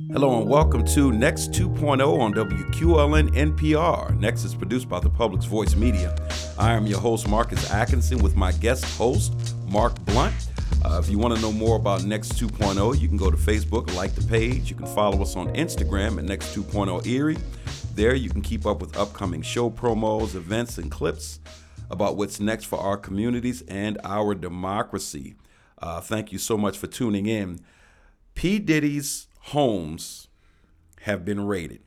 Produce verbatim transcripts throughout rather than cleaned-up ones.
Hello and welcome to Next two point oh on W Q L N N P R. Next is produced by the Public's Voice Media. I am your host, Marcus Atkinson, with my guest host, Mark Blunt. Uh, if you want to know more about Next two point oh, you can go to Facebook, like the page. You can follow us on Instagram at Next two point oh Erie. There you can keep up with upcoming show promos, events, and clips about what's next for our communities and our democracy. Uh, thank you so much for tuning in. P. Diddy's homes have been raided.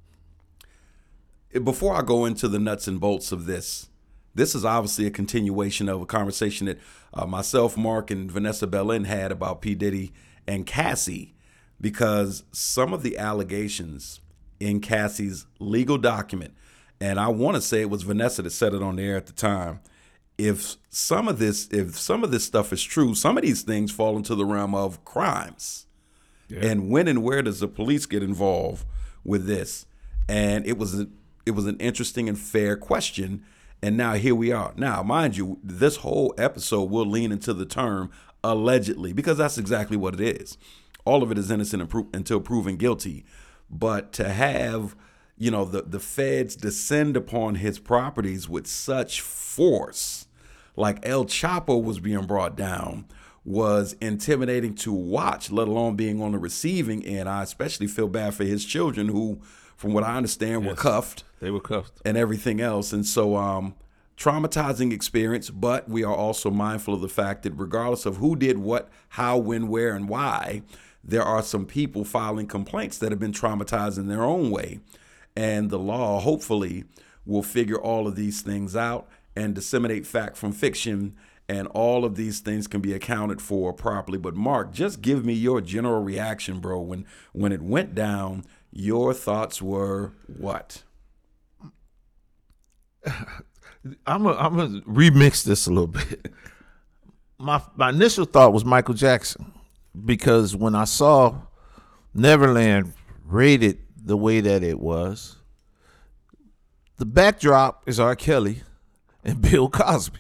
Before I go into the nuts and bolts of this, this is obviously a continuation of a conversation that uh, myself, Mark, and Vanessa Bellin had about P. Diddy and Cassie, because some of the allegations in Cassie's legal document, and I want to say it was Vanessa that said it on the air at the time, if some of this, if some of this stuff is true, some of these things fall into the realm of crimes. Yeah. And when and where does the police get involved with this? And it was a, it was an interesting and fair question. And now here we are. Now, mind you, this whole episode will lean into the term allegedly, because that's exactly what it is. All of it is innocent until proven guilty. But to have, you know, the, the feds descend upon his properties with such force, like El Chapo was being brought down, was intimidating to watch, let alone being on the receiving end. I especially feel bad for his children who, from what I understand, yes, were cuffed. They were cuffed. And everything else. And so um, traumatizing experience, but we are also mindful of the fact that regardless of who did what, how, when, where, and why, there are some people filing complaints that have been traumatized in their own way. And the law, hopefully, will figure all of these things out and disseminate fact from fiction, and all of these things can be accounted for properly. But Mark, just give me your general reaction, bro. When when it went down, your thoughts were what? I'm gonna I'm gonna remix this a little bit. My my initial thought was Michael Jackson, because when I saw Neverland rated the way that it was, the backdrop is R. Kelly and Bill Cosby.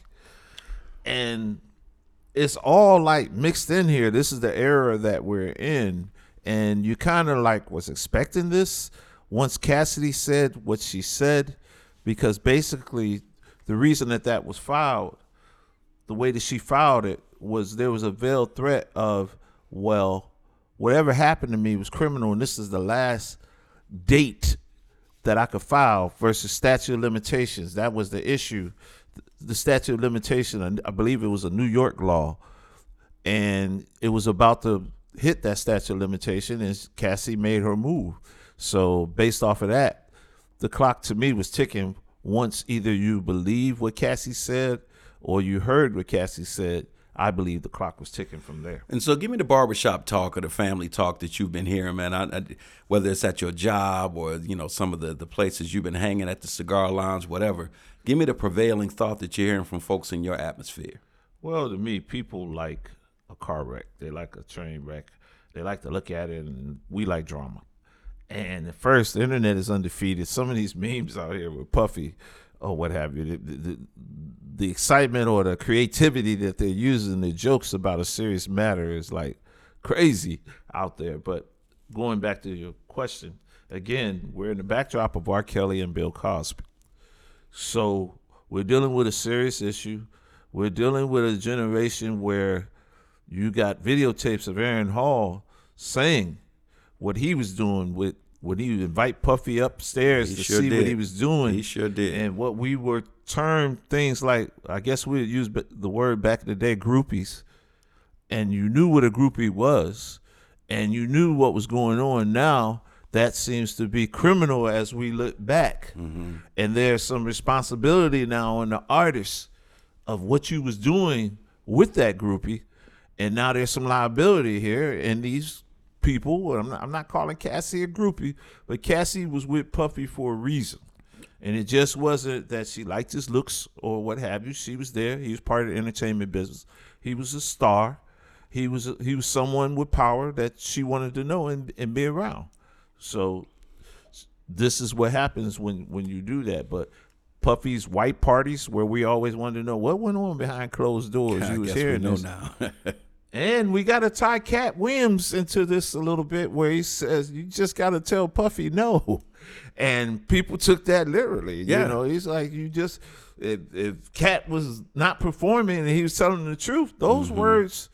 And it's all like mixed in here. This is the era that we're in. And you kind of like was expecting this once Cassidy said what she said, because basically the reason that that was filed, the way that she filed it, was there was a veiled threat of, well, whatever happened to me was criminal, and this is the last date that I could file versus statute of limitations. That was the issue. The statute of limitation, I believe it was a New York law, and it was about to hit that statute of limitation, and Cassie made her move. So based off of that, the clock to me was ticking. Once either you believe what Cassie said or you heard what Cassie said, I believe the clock was ticking from there. And so give me the barbershop talk or the family talk that you've been hearing, man, I, I, whether it's at your job or, you know, some of the, the places you've been hanging at, the cigar lounge, whatever. Give me the prevailing thought that you're hearing from folks in your atmosphere. Well, to me, people like a car wreck. They like a train wreck. They like to look at it, and we like drama. And at first, the internet is undefeated. Some of these memes out here with Puffy or what have you, the, the, the excitement or the creativity that they're using, the jokes about a serious matter is like crazy out there. But going back to your question, again, we're in the backdrop of R. Kelly and Bill Cosby. So we're dealing with a serious issue. We're dealing with a generation where you got videotapes of Aaron Hall saying what he was doing with when he would invite Puffy upstairs he to sure see did. what he was doing. He sure did. And what we were termed things like, I guess we would use the word back in the day, groupies. And you knew what a groupie was, and you knew what was going on. Now that seems to be criminal as we look back. Mm-hmm. And there's some responsibility now on the artist of what you was doing with that groupie. And now there's some liability here. And these people, I'm not, I'm not calling Cassie a groupie, but Cassie was with Puffy for a reason. And it just wasn't that she liked his looks or what have you. She was there. He was part of the entertainment business. He was a star. He was a, he was someone with power that she wanted to know and, and be around. So this is what happens when, when you do that. But Puffy's white parties, where we always wanted to know what went on behind closed doors, I you was guess hearing we know this. now. And we got to tie Cat Williams into this a little bit, where he says, you just got to tell Puffy no. And people took that literally. Yeah. You know, he's like, you just, if, if Cat was not performing and he was telling the truth, those mm-hmm. words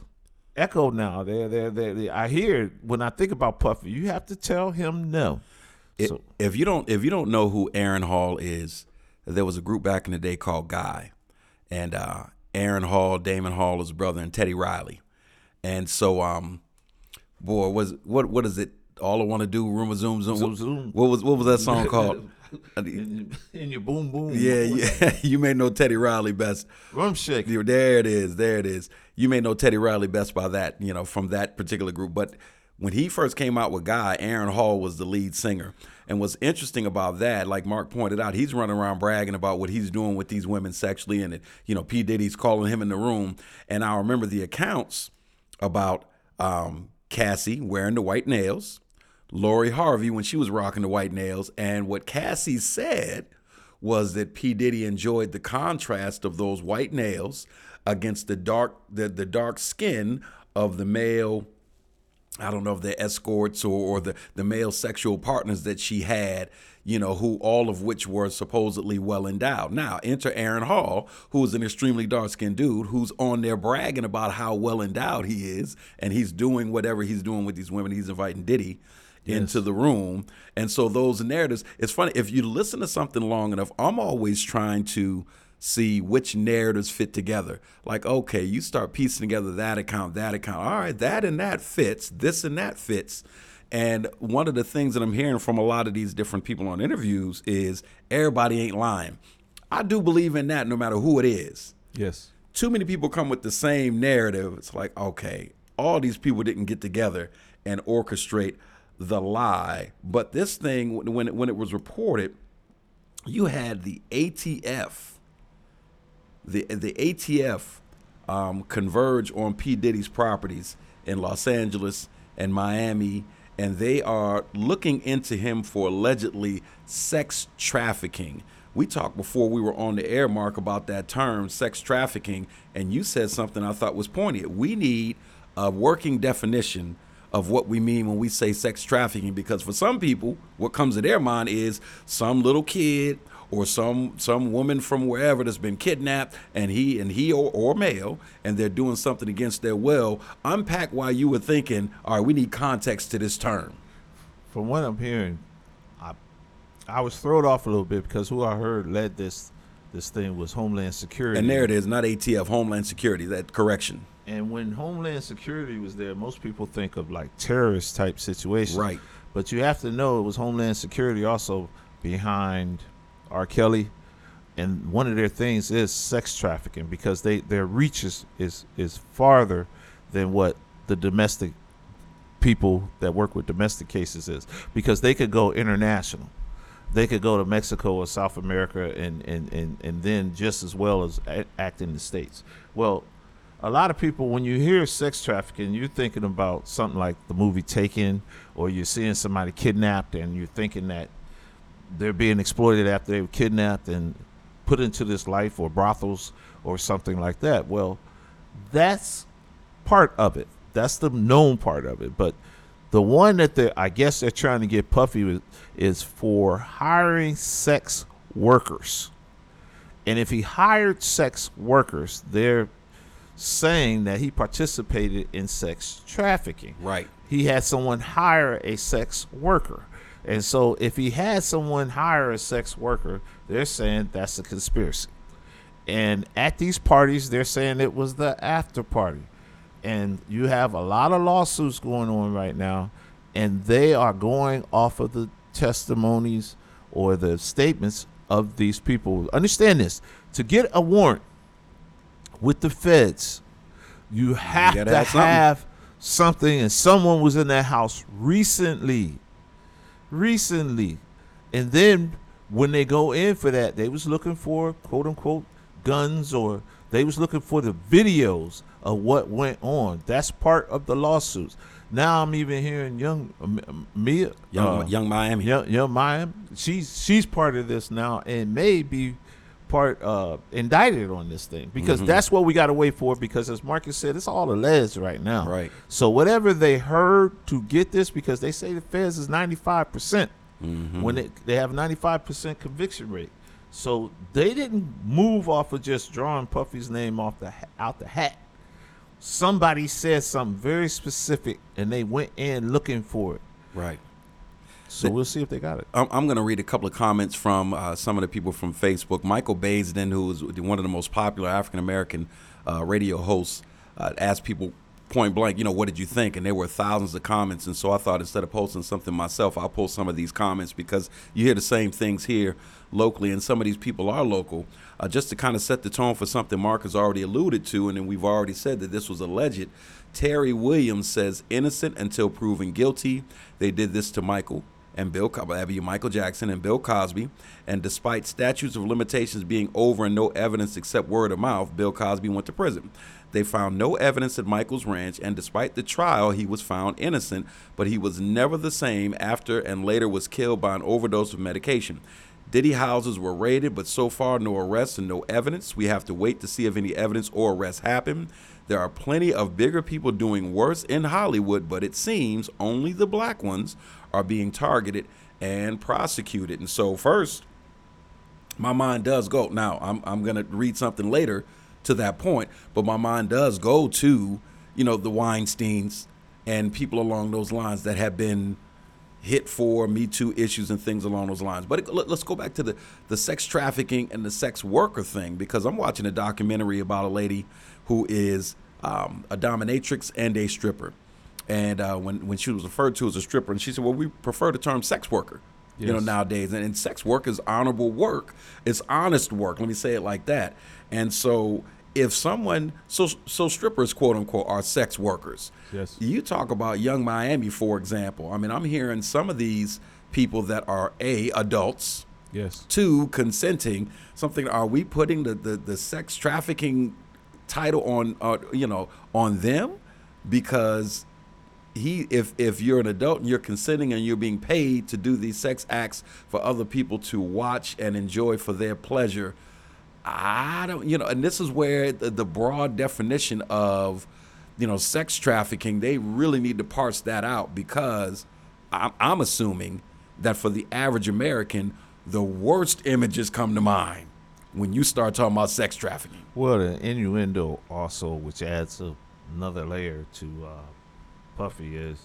echo now. They're, they're, they're, they I hear, when I think about Puffy, you have to tell him no. It, so, if you don't if you don't know who Aaron Hall is, there was a group back in the day called Guy. And uh, Aaron Hall, Damon Hall, his brother, and Teddy Riley. And so, um, boy, was what what is it? All I want to do, rumor zoom zoom. Zoom, zoom. What was what was that song called? in, in your boom boom. Yeah, yeah. You may know Teddy Riley best. Rum shake. There it is. There it is. You may know Teddy Riley best by that, you know, from that particular group. But when he first came out with Guy, Aaron Hall was the lead singer. And what's interesting about that, like Mark pointed out, he's running around bragging about what he's doing with these women sexually, and, you know, P. Diddy's calling him in the room. And I remember the accounts about um, Cassie wearing the white nails, Lori Harvey when she was rocking the white nails, and what Cassie said was that P. Diddy enjoyed the contrast of those white nails against the dark the, the dark skin of the male, I don't know if they're escorts or, or the, the male sexual partners that she had, you know, who all of which were supposedly well endowed. Now, enter Aaron Hall, who is an extremely dark-skinned dude who's on there bragging about how well endowed he is, and he's doing whatever he's doing with these women. He's inviting Diddy yes. into the room. And so those narratives, it's funny, if you listen to something long enough, I'm always trying to see which narratives fit together. Like, okay, you start piecing together that account, that account. All right, that and that fits. This and that fits. And one of the things that I'm hearing from a lot of these different people on interviews is everybody ain't lying. I do believe in that no matter who it is. Yes. Too many people come with the same narrative. It's like, okay, all these people didn't get together and orchestrate the lie. But this thing, when it, when it was reported, you had the A T F, The the A T F um, converge on P. Diddy's properties in Los Angeles and Miami, and they are looking into him for allegedly sex trafficking. We talked before we were on the air, Mark, about that term, sex trafficking, and you said something I thought was poignant. We need a working definition of what we mean when we say sex trafficking, because for some people, what comes to their mind is some little kid or some some woman from wherever that's been kidnapped, and he and he or, or male, and they're doing something against their will. Unpack why you were thinking, all right, we need context to this term. From what I'm hearing, I I was thrown off a little bit because who I heard led this this thing was Homeland Security. And there it is, not A T F, Homeland Security, that correction. And when Homeland Security was there, most people think of like terrorist type situations. Right. But you have to know it was Homeland Security also behind R. Kelly, and one of their things is sex trafficking, because they their reach is, is is farther than what the domestic people that work with domestic cases is, because they could go international. They could go to Mexico or South America and and, and, and then just as well as act in the States. Well, a lot of people, when you hear sex trafficking, you're thinking about something like the movie Taken, or you're seeing somebody kidnapped and you're thinking that they're being exploited after they were kidnapped and put into this life, or brothels or something like that. Well, that's part of it. That's the known part of it. But the one that they I guess they're trying to get Puffy with is for hiring sex workers. And if he hired sex workers, they're saying that he participated in sex trafficking. Right. He had someone hire a sex worker. And so if he had someone hire a sex worker, they're saying that's a conspiracy. And at these parties, they're saying it was the after party. And you have a lot of lawsuits going on right now, and they are going off of the testimonies or the statements of these people. Understand this. To get a warrant with the feds, you have you to have something. have something, and someone was in that house recently. Recently. And then when they go in for that, they was looking for quote unquote guns, or they was looking for the videos of what went on. That's part of the lawsuits. Now I'm even hearing young uh, Mia, young, uh, young Miami, young, young Miami. She's she's part of this now and may be part uh, indicted on this thing because Mm-hmm. that's what we got to wait for. Because as Marcus said, it's all alleged right now. Right. So whatever they heard to get this, because they say the feds is ninety-five percent Mm-hmm. when they they have ninety-five percent conviction rate. So they didn't move off of just drawing Puffy's name off the ha- out the hat. Somebody said something very specific, and they went in looking for it. Right. So we'll see if they got it. I'm, I'm going to read a couple of comments from uh, some of the people from Facebook. Michael Baisden, who is one of the most popular African-American uh, radio hosts, uh, asked people point blank, you know, what did you think? And there were thousands of comments. And so I thought instead of posting something myself, I'll post some of these comments because you hear the same things here locally. And some of these people are local. Uh, just to kind of set the tone for something Mark has already alluded to, and then we've already said that this was alleged. Terry Williams says, innocent until proven guilty. They did this to Michael and Bill, that'd be Michael Jackson and Bill Cosby. And despite statutes of limitations being over and no evidence except word of mouth, Bill Cosby went to prison. They found no evidence at Michael's ranch, and despite the trial, he was found innocent, but he was never the same after and later was killed by an overdose of medication. Diddy houses were raided, but so far no arrests and no evidence. We have to wait to see if any evidence or arrests happen. There are plenty of bigger people doing worse in Hollywood, but it seems only the black ones are being targeted and prosecuted. And so first, my mind does go. Now, I'm I'm going to read something later to that point, but my mind does go to, you know, the Weinsteins and people along those lines that have been hit for Me Too issues and things along those lines. But it, let, let's go back to the, the sex trafficking and the sex worker thing, because I'm watching a documentary about a lady who is um, a dominatrix and a stripper. And uh, when, when she was referred to as a stripper, and she said, well, we prefer the term sex worker, yes. you know, nowadays. And, and sex work is honorable work. It's honest work. Let me say it like that. And so if someone, so so strippers, quote unquote, are sex workers. Yes. You talk about Young Miami, for example. I mean, I'm hearing some of these people that are A, adults, Yes. two, consenting. Something, are we putting the, the, the sex trafficking title on, uh, you know, on them? Because he, if if you're an adult and you're consenting and you're being paid to do these sex acts for other people to watch and enjoy for their pleasure, I don't, you know, and this is where the, the broad definition of, you know, sex trafficking, they really need to parse that out, because I'm, I'm assuming that for the average American, the worst images come to mind when you start talking about sex trafficking. Well, the innuendo also, which adds a, another layer to uh, Puffy, is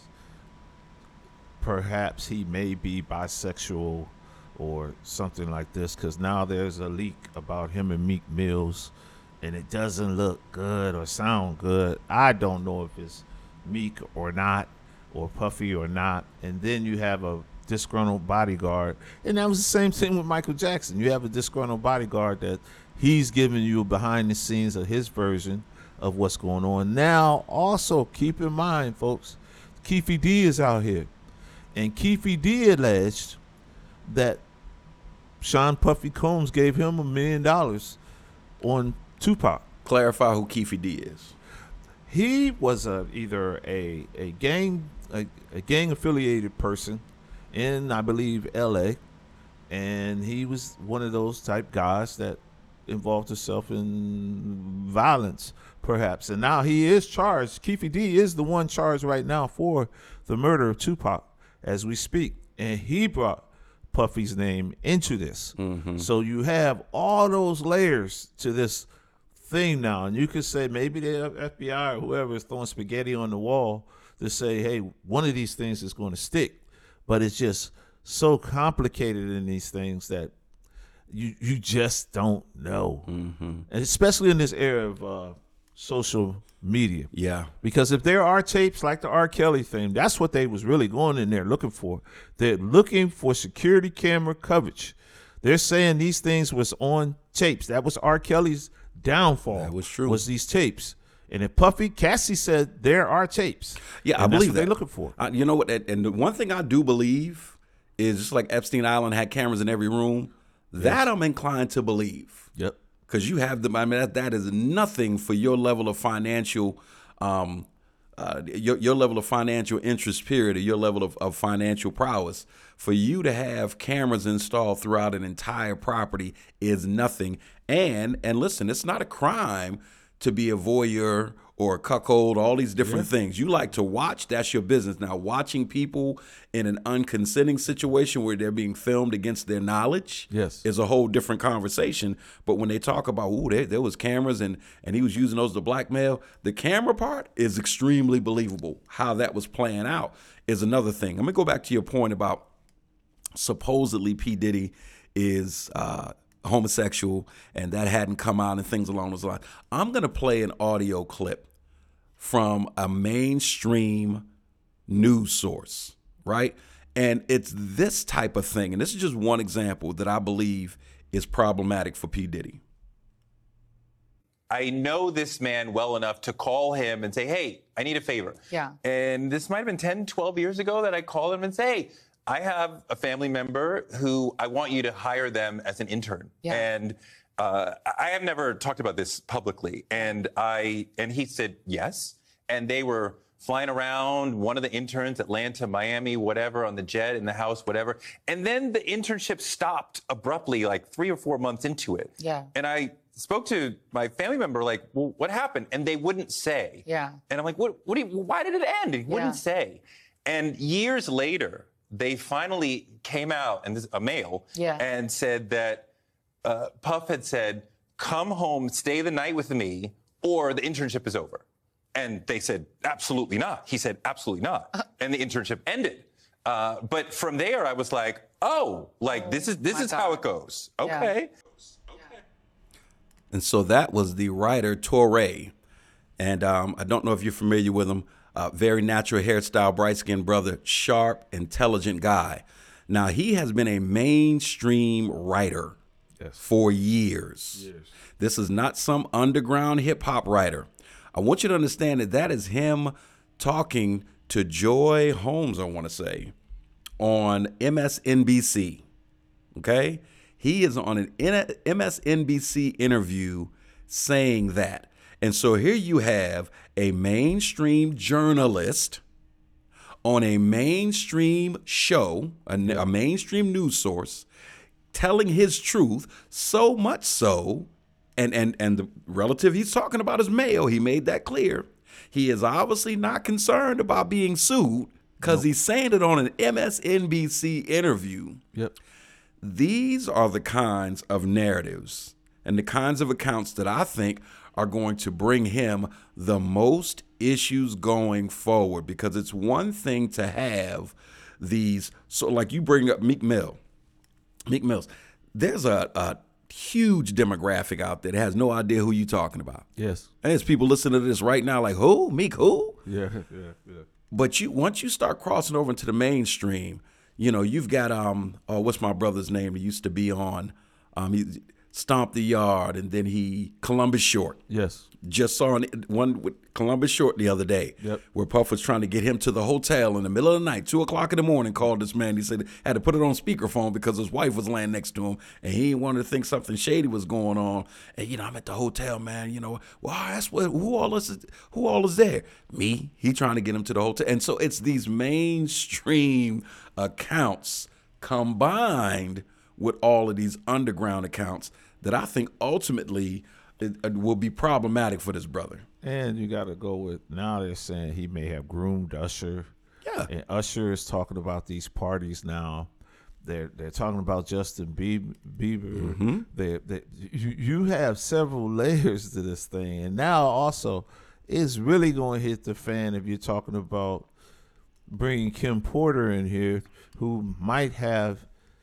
perhaps he may be bisexual or something like this, because now there's a leak about him and Meek Mills, and it doesn't look good or sound good. I don't know if it's Meek or not, or Puffy or not. And then you have a disgruntled bodyguard, and that was the same thing with Michael Jackson. You have a disgruntled bodyguard that he's giving you behind the scenes of his version of what's going on. Now, also keep in mind, folks, Keefe D is out here, and Keefe D alleged that Sean Puffy Combs gave him a million dollars on Tupac. Clarify who Keefe D is. He was a, either a a gang a, a gang affiliated person in, I believe, L A, and he was one of those type guys that involved himself in violence, perhaps. And now he is charged. Keefe D is the one charged right now for the murder of Tupac as we speak, and he brought Puffy's name into this. Mm-hmm. So you have all those layers to this thing now, and you could say maybe the F B I or whoever is throwing spaghetti on the wall to say, hey, one of these things is going to stick. But it's just so complicated in these things that you you just don't know, mm-hmm. and especially in this era of uh, social media. Yeah. Because if there are tapes like the R. Kelly thing, that's what they was really going in there looking for. They're looking for security camera coverage. They're saying these things was on tapes. That was R. Kelly's downfall. That was true. Was these tapes. And if Puffy, Cassie said there are tapes. Yeah, I and believe that's what that. they're looking for. Uh, you know what? And and the one thing I do believe is, just like Epstein Island had cameras in every room, that I'm inclined to believe. Yep. Because you have them. I mean, that, that is nothing for your level of financial um, uh, your, your level of financial interest period or your level of, of financial prowess, for you to have cameras installed throughout an entire property is nothing. And and listen, it's not a crime to be a voyeur or a cuckold, all these different yeah. things. You like to watch, that's your business. Now, watching people in an unconsenting situation where they're being filmed against their knowledge yes. is a whole different conversation. But when they talk about, ooh, there, there was cameras and, and he was using those to blackmail, the camera part is extremely believable. How that was playing out is another thing. Let me go back to your point about supposedly P. Diddy is uh, homosexual and that hadn't come out and things along those lines. I'm going to play an audio clip from a mainstream news source, right? And it's this type of thing. And this is just one example that I believe is problematic for P. Diddy. I know this man well enough to call him and say, hey, I need a favor. Yeah. And this might have been ten, twelve years ago that I called him and say, hey, I have a family member who I want you to hire them as an intern. Yeah. And uh, I have never talked about this publicly. And I and he said yes. And they were flying around, one of the interns, Atlanta, Miami, whatever, on the jet, in the house, whatever. And then the internship stopped abruptly, like three or four months into it. Yeah. And I spoke to my family member, like, well, what happened? And they wouldn't say. Yeah. And I'm like, what, what do you, why did it end? He wouldn't Yeah. say. And years later, they finally came out, and this a male, yeah. and said that uh, Puff had said, come home, stay the night with me, or the internship is over. And they said, absolutely not. He said, absolutely not. Uh, and the internship ended. Uh, but from there, I was like, oh, like, oh, this is this is God. how it goes. Okay. Yeah. Okay. And so that was the writer Touré. And um, I don't know if you're familiar with him. Uh, very natural hairstyle, bright-skinned brother, sharp, intelligent guy. Now, he has been a mainstream writer yes. for years. Yes. This is not some underground hip-hop writer. I want you to understand that that is him talking to Joy Holmes, I want to say, on M S N B C, okay? He is on an M S N B C interview saying that. And so here you have a mainstream journalist on a mainstream show, a, a mainstream news source, telling his truth, so much so, and, and, and the relative he's talking about is male. He made that clear. He is obviously not concerned about being sued because nope. he's saying it on an M S N B C interview. Yep. These are the kinds of narratives and the kinds of accounts that I think are going to bring him the most issues going forward, because it's one thing to have these. So like you bring up Meek Mill, Meek Mills, there's a, a huge demographic out there that has no idea who you're talking about. Yes. And there's people listening to this right now like, who? Meek who? Yeah, yeah, yeah. But you once you start crossing over into the mainstream, you know, you've got, um, oh, what's my brother's name? He used to be on, um, he, Stomp the Yard, and then he Columbus Short. Yes. Just saw one with Columbus Short the other day, yep. where Puff was trying to get him to the hotel in the middle of the night, two o'clock in the morning. Called this man. He said had to put it on speakerphone because his wife was laying next to him, and he wanted to think something shady was going on. And you know, I'm at the hotel, man. You know, well, that's what who all is who all is there? Me. He trying to get him to the hotel, and so it's these mainstream accounts combined with all of these underground accounts that I think ultimately it, it will be problematic for this brother. And you got to go with, now they're saying he may have groomed Usher. Yeah. And Usher is talking about these parties now. They're they're talking about Justin Bieber. Mm-hmm. They they you, you have several layers to this thing, and now also it's really going to hit the fan if you're talking about bringing Kim Porter in here, who might have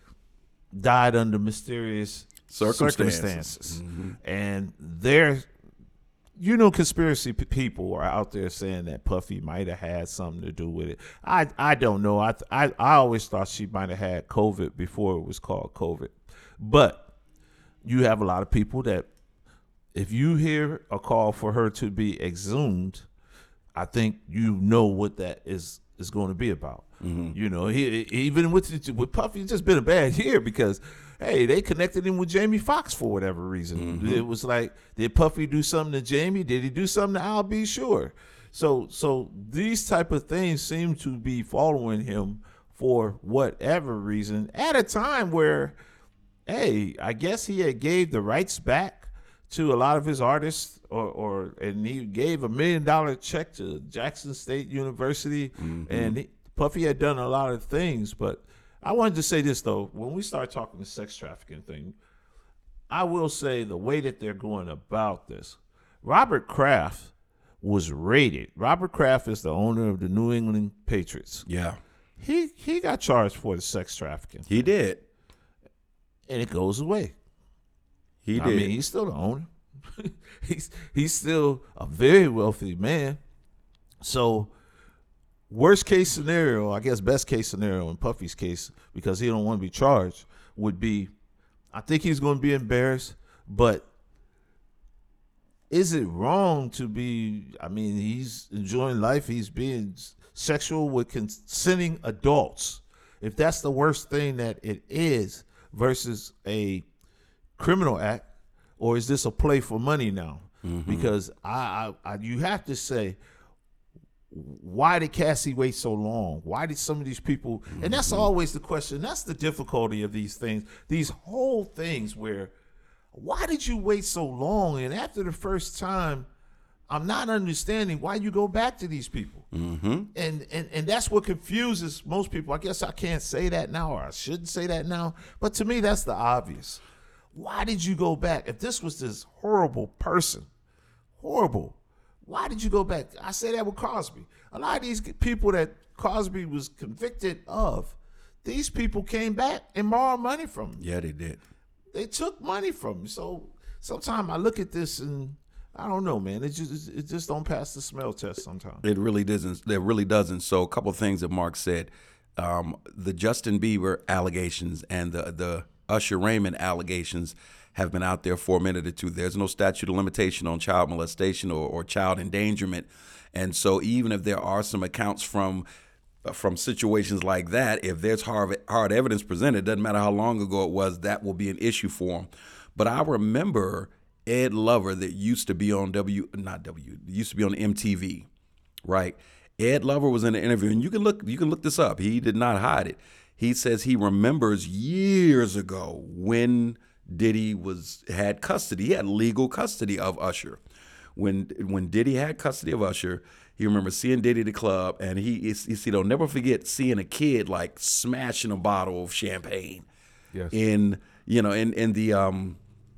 died under mysterious circumstances, circumstances. Mm-hmm. And there, you know, conspiracy p- people are out there saying that Puffy might have had something to do with it. I I don't know. I I, I always thought she might have had COVID before it was called COVID. But you have a lot of people that, if you hear a call for her to be exhumed, I think you know what that is is going to be about. Mm-hmm. You know, he even with with Puffy, it's just been a bad year because, hey, they connected him with Jamie Foxx for whatever reason. Mm-hmm. It was like, did Puffy do something to Jamie? Did he do something to Al B? Sure. So so these type of things seem to be following him for whatever reason at a time where, hey, I guess he had gave the rights back to a lot of his artists, or, or and he gave a million dollar check to Jackson State University, mm-hmm. and he, Puffy had done a lot of things. But I wanted to say this though: when we start talking the sex trafficking thing, I will say the way that they're going about this, Robert Kraft was raided. Robert Kraft is the owner of the New England Patriots. Yeah, he he got charged for the sex trafficking. He did, and it goes away. He I did. mean, he's still the owner. he's he's still a very wealthy man. So, worst case scenario, I guess best case scenario in Puffy's case, because he don't want to be charged, would be, I think he's going to be embarrassed. But is it wrong to be? I mean, he's enjoying life. He's being sexual with consenting adults. If that's the worst thing that it is, versus a criminal act, or is this a play for money now? Mm-hmm. Because I, I, I, you have to say, why did Cassie wait so long? Why did some of these people? Mm-hmm. And that's always the question. That's the difficulty of these things. These whole things where, why did you wait so long? And after the first time, I'm not understanding why you go back to these people. Mm-hmm. And, and and that's what confuses most people. I guess I can't say that now, or I shouldn't say that now. But to me, that's the obvious. Why did you go back? If this was this horrible person, horrible, why did you go back? I say that with Cosby. A lot of these people that Cosby was convicted of, these people came back and borrowed money from him. Yeah, they did. They took money from him. So sometimes I look at this and I don't know, man. It just it just don't pass the smell test sometimes. It really doesn't. It really doesn't. So a couple of things that Mark said. Um, the Justin Bieber allegations and the the Usher Raymond allegations have been out there for a minute or two. There's no statute of limitation on child molestation or, or child endangerment. And so even if there are some accounts from from situations like that, if there's hard, hard evidence presented, doesn't matter how long ago it was, that will be an issue for them. But I remember Ed Lover that used to be on W, not W, used to be on M T V, right? Ed Lover was in an interview, and you can look, you can look this up. He did not hide it. He says he remembers years ago when Diddy was had custody. He had legal custody of Usher. When when Diddy had custody of Usher, he remembers seeing Diddy at the club, and he is he said he'll never forget seeing a kid like smashing a bottle of champagne, yes. in you know in in the um,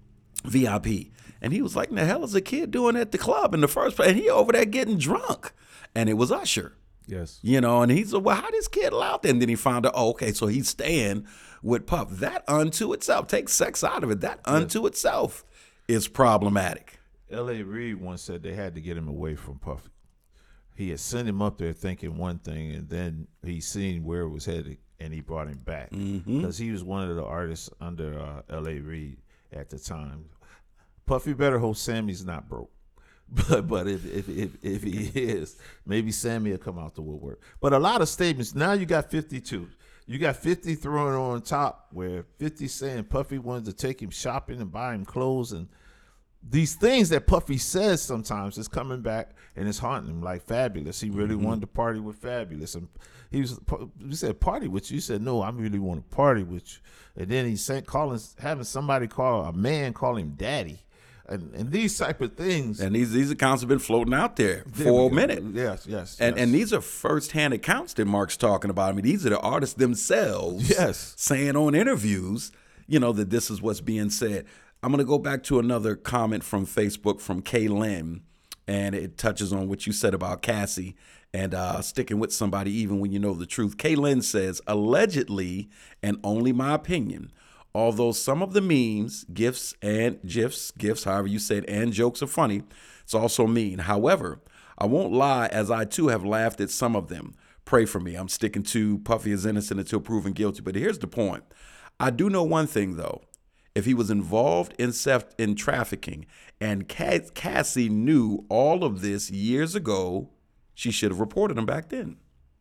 V I P, and he was like, "The hell is a kid doing at the club in the first place?" And he over there getting drunk, and it was Usher. Yes. You know, and he's like, well, how this kid allowed that? And then he found out, oh, okay, so he's staying with Puff. That unto itself, take sex out of it, that unto yes. itself is problematic. L A. Reid once said they had to get him away from Puffy. He had sent him up there thinking one thing, and then he seen where it was headed, and he brought him back. Because mm-hmm. he was one of the artists under uh, L A. Reid at the time. Puffy better hope Sammy's not broke. But but if, if if if he is, maybe Sammy will come out the woodwork. But a lot of statements. Now you got fifty-two. You got fifty throwing on top where fifty saying Puffy wanted to take him shopping and buy him clothes, and these things that Puffy says sometimes is coming back and it's haunting him. Like Fabulous, he really mm-hmm. wanted to party with Fabulous, and he was he said party with you. He said no, I really want to party with you. And then he sent calling having somebody call a man call him daddy. And, and these type of things, and these these accounts have been floating out there, there for a minute. Yes, yes, and yes. and these are firsthand accounts that Mark's talking about. I mean, these are the artists themselves, yes, saying on interviews, you know, that this is what's being said. I'm gonna go back to another comment from Facebook from Kay Lynn, and it touches on what you said about Cassie and uh, sticking with somebody even when you know the truth. Kay Lynn says, allegedly, and only my opinion, although some of the memes, gifs, and gifs, gifs, however you say it, and jokes are funny, it's also mean. However, I won't lie, as I too have laughed at some of them. Pray for me. I'm sticking to Puffy is innocent until proven guilty. But here's the point. I do know one thing, though. If he was involved in theft, in trafficking, and Cassie knew all of this years ago, she should have reported him back then.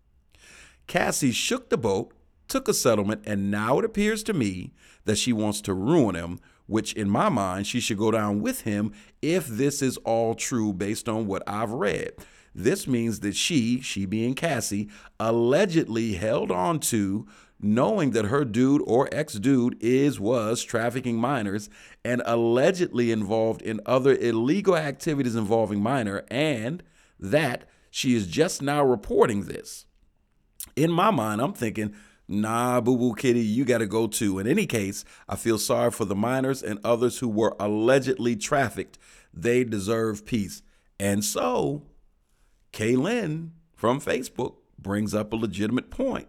Cassie shook the boat, took a settlement, and now it appears to me that she wants to ruin him, which in my mind, she should go down with him if this is all true based on what I've read. This means that she, she being Cassie, allegedly held on to, knowing that her dude or ex-dude is, was trafficking minors and allegedly involved in other illegal activities involving minor, and that she is just now reporting this. In my mind, I'm thinking, nah, boo-boo kitty, you got to go too. In any case, I feel sorry for the minors and others who were allegedly trafficked. They deserve peace. And so, Kaylin from Facebook brings up a legitimate point.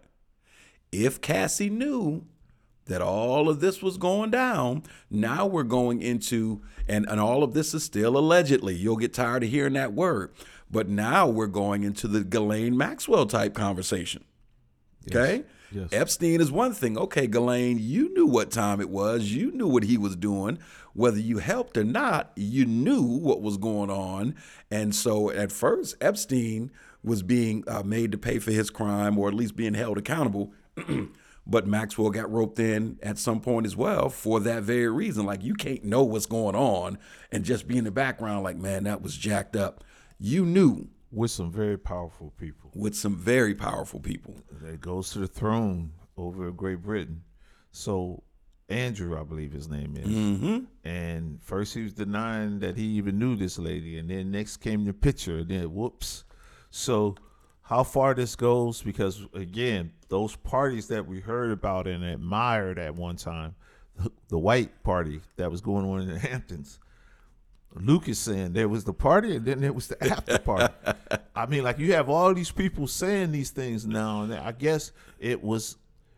If Cassie knew that all of this was going down, now we're going into, and, and all of this is still allegedly. You'll get tired of hearing that word. But now we're going into the Ghislaine Maxwell type conversation. Okay? Yes. Yes. Epstein is one thing. Okay, Ghislaine, you knew what time it was. You knew what he was doing. Whether you helped or not, you knew what was going on. And so at first, Epstein was being uh, made to pay for his crime, or at least being held accountable. But Maxwell got roped in at some point as well for that very reason. Like, you can't know what's going on and just be in the background like, man, that was jacked up. You knew. With some very powerful people. With some very powerful people. That goes to the throne over Great Britain. So Andrew, I believe his name is. Mm-hmm. And first he was denying that he even knew this lady. And then next came the picture. And then whoops. So how far this goes, because again, those parties that we heard about and admired at one time, the white party that was going on in the Hamptons, Luke is saying there was the party and then there was the after party. I mean, like, you have all these people saying these things now, and I guess it was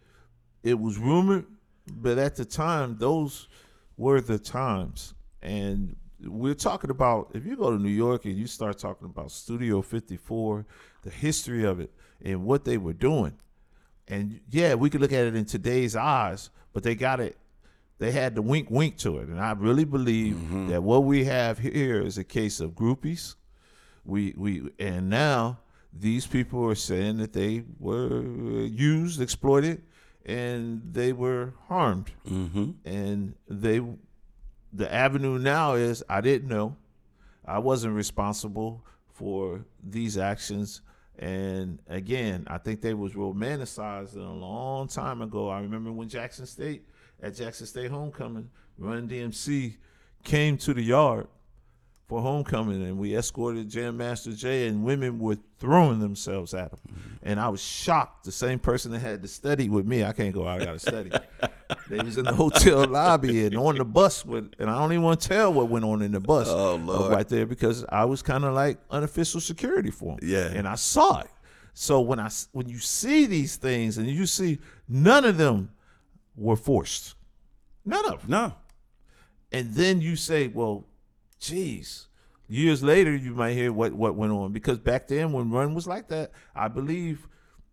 it was rumored, but at the time, those were the times. And we're talking about, if you go to New York and you start talking about Studio fifty-four, the history of it and what they were doing, and yeah, we could look at it in today's eyes, but they got it. They had the wink wink to it. And I really believe mm-hmm. that what we have here is a case of groupies. We we and now these people are saying that they were used, exploited, and they were harmed. Mm-hmm. And they the avenue now is, I didn't know. I wasn't responsible for these actions. And again, I think they was romanticized a long time ago. I remember when Jackson State At Jackson State homecoming, Run D M C came to the yard for homecoming, and we escorted Jam Master Jay, and women were throwing themselves at him. Mm-hmm. And I was shocked. The same person that had to study with me, I can't go out, I got to study. They was in the hotel lobby and on the bus, with, and I don't even want to tell what went on in the bus oh, Lord. right there, because I was kind of like unofficial security for him. Yeah. And I saw it. So when I when you see these things, and you see none of them were forced. None of them. No. And then you say, well, geez, years later you might hear what, what went on. Because back then when Run was like that, I believe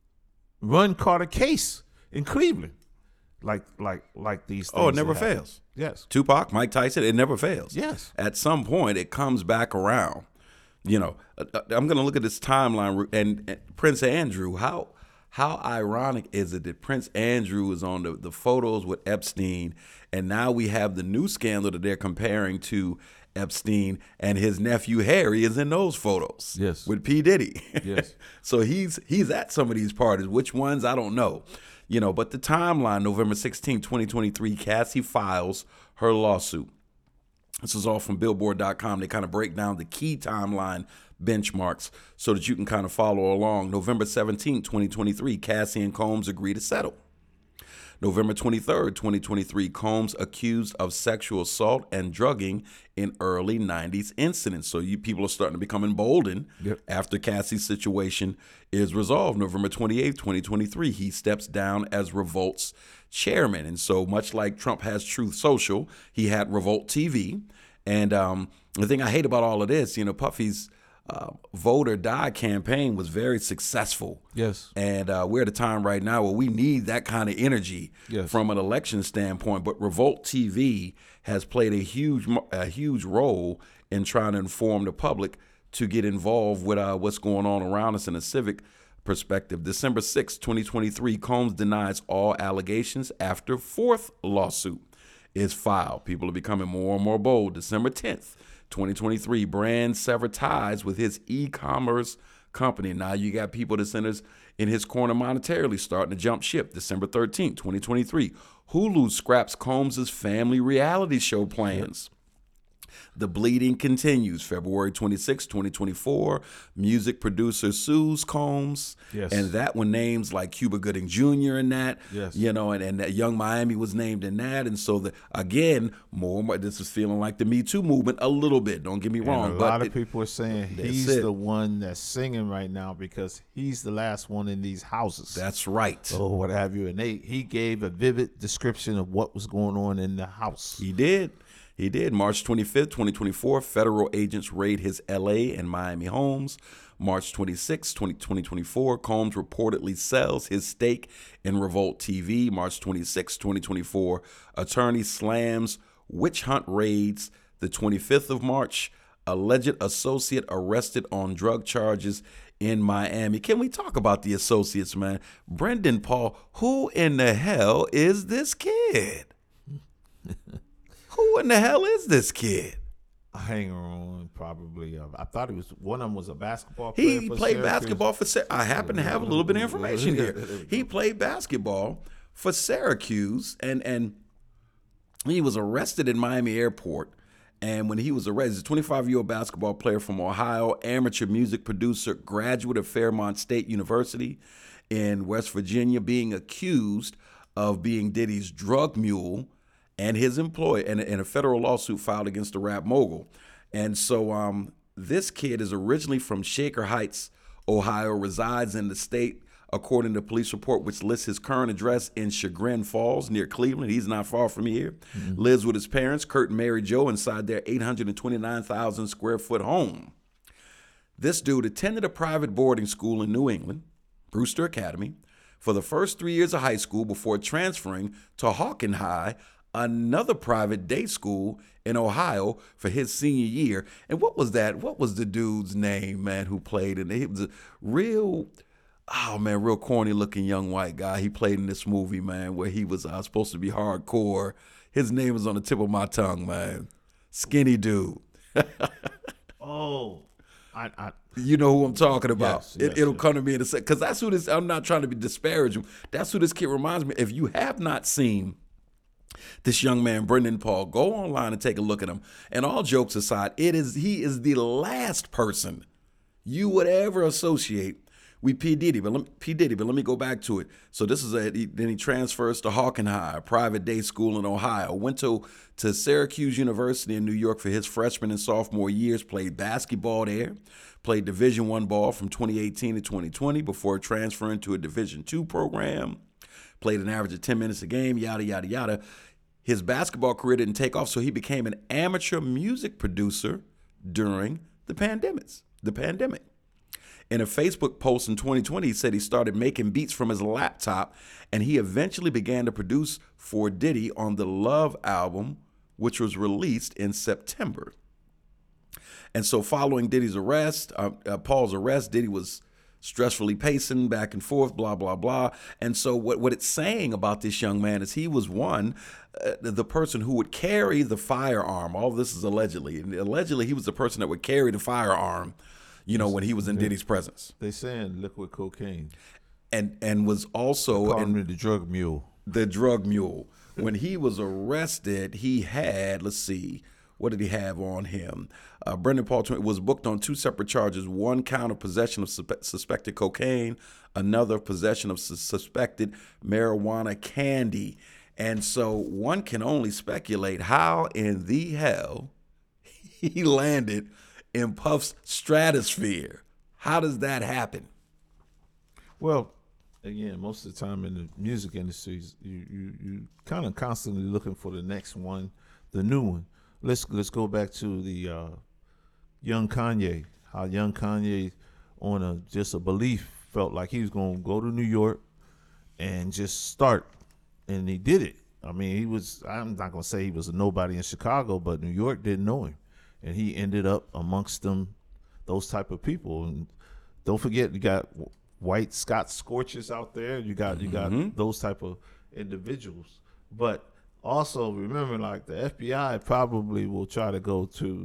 Run caught a case in Cleveland. Like like like these things. Oh, it never that happen. fails. Yes. Tupac, Mike Tyson, it never fails. Yes. At some point, it comes back around. You know, I'm going to look at this timeline, and, and Prince Andrew, how how ironic is it that Prince Andrew is on the, the photos with Epstein, and now we have the new scandal that they're comparing to Epstein, and his nephew Harry is in those photos. Yes. With P. Diddy. Yes. So he's he's at some of these parties. Which ones, I don't know. You know, but the timeline, November sixteenth, twenty twenty-three, Cassie files her lawsuit. This is all from Billboard dot com. They kind of break down the key timeline benchmarks so that you can kind of follow along. November seventeenth, twenty twenty-three, Cassie and Combs agree to settle. November twenty-third, twenty twenty-three, Combs accused of sexual assault and drugging in early nineties incidents. So you people are starting to become emboldened yep. after Cassie's situation is resolved. November twenty-eighth, twenty twenty-three, he steps down as Revolt's chairman. And so much like Trump has Truth Social, he had Revolt T V. And um, the thing I hate about all of this, you know, Puffy's Uh, vote or die campaign was very successful. Yes. And uh, we're at a time right now where we need that kind of energy yes. from an election standpoint. But Revolt T V has played a huge, a huge role in trying to inform the public to get involved with uh, what's going on around us in a civic perspective. December sixth, twenty twenty-three, Combs denies all allegations after fourth lawsuit is filed. People are becoming more and more bold. December tenth, twenty twenty-three, brand severed ties with his e-commerce company. Now you got people that's in his, in his corner monetarily starting to jump ship. December thirteenth, twenty twenty-three, Hulu scraps Combs' family reality show plans. Yep. The bleeding continues. February twenty-sixth, twenty twenty-four, music producer sues Combs. Yes. And that one names like Cuba Gooding Junior in that. Yes. You know, and, and that Young Miami was named in that. And so, the, again, more, more this is feeling like the Me Too movement a little bit. Don't get me wrong. And a but lot of it, people are saying he's it. the one that's singing right now because he's the last one in these houses. That's right. Or what have you. And they, he gave a vivid description of what was going on in the house. He did. He did. March twenty-fifth, twenty twenty-four, federal agents raid his L A and Miami homes. March twenty-sixth, twenty twenty-four, Combs reportedly sells his stake in Revolt T V. March twenty-sixth, twenty twenty-four, attorney slams witch hunt raids. The twenty-fifth of March, alleged associate arrested on drug charges in Miami. Can we talk about the associates, man? Brendan Paul, who in the hell is this kid? Who in the hell is this kid? Hang on, probably. Uh, I thought he was one of them was a basketball player. He for played Syracuse. basketball for. I happen to have a little bit of information here. He played basketball for Syracuse, and and he was arrested in Miami Airport. And when he was arrested, he's a twenty-five-year-old basketball player from Ohio, amateur music producer, graduate of Fairmont State University in West Virginia, being accused of being Diddy's drug mule and his employee, and, and a federal lawsuit filed against the rap mogul. And so um, this kid is originally from Shaker Heights, Ohio, resides in the state, according to a police report, which lists his current address in Chagrin Falls near Cleveland. He's not far from here. Mm-hmm. Lives with his parents, Kurt and Mary Jo, inside their eight hundred twenty-nine thousand square foot home. This dude attended a private boarding school in New England, Brewster Academy, for the first three years of high school before transferring to Hawken High, another private day school in Ohio, for his senior year. And what was that? What was the dude's name, man, who played in it? He was a real, oh, man, real corny-looking young white guy. He played in this movie, man, where he was uh, supposed to be hardcore. His name is on the tip of my tongue, man. Skinny dude. oh, I, I, you know who I'm talking about. Yes, yes, it, it'll yes. come to me in a second. Because that's who this, I'm not trying to be disparaging. That's who this kid reminds me. If you have not seen this young man, Brendan Paul, go online and take a look at him. And all jokes aside, it is he is the last person you would ever associate with P. Diddy. But let me, P. Diddy, but let me go back to it. So this is a, he, then he transfers to Hawken High, a private day school in Ohio. Went to, to Syracuse University in New York for his freshman and sophomore years, played basketball there, played Division One ball from twenty eighteen to twenty twenty before transferring to a Division Two program. Played an average of ten minutes a game, yada, yada, yada. His basketball career didn't take off, so he became an amateur music producer during the pandemics, the pandemic. In a Facebook post in twenty twenty, he said he started making beats from his laptop, and he eventually began to produce for Diddy on the Love album, which was released in September. And so following Diddy's arrest, uh, uh, Paul's arrest, Diddy was stressfully pacing back and forth, blah, blah, blah. And so what, what it's saying about this young man is he was one, uh, the person who would carry the firearm. All of this is allegedly. And allegedly, he was the person that would carry the firearm, you know, when he was in Diddy's presence. They saying liquid cocaine. And and was also Calling in him the drug mule. the drug mule. When he was arrested, he had, let's see, what did he have on him? Uh, Brendan Paul was booked on two separate charges, one count of possession of suspe- suspected cocaine, another possession of su- suspected marijuana candy. And so one can only speculate how in the hell he landed in Puff's stratosphere. How does that happen? Well, again, most of the time in the music industry, you you, you kind of constantly looking for the next one, the new one. Let's let's go back to the uh, young Kanye. How young Kanye, on a just a belief, felt like he was going to go to New York and just start, and he did it. I mean, he was. I'm not going to say he was a nobody in Chicago, but New York didn't know him, and he ended up amongst them, those type of people. And don't forget, you got white Scott Scorches out there. You got you got Mm-hmm. those type of individuals, but also remember, like the F B I probably will try to go to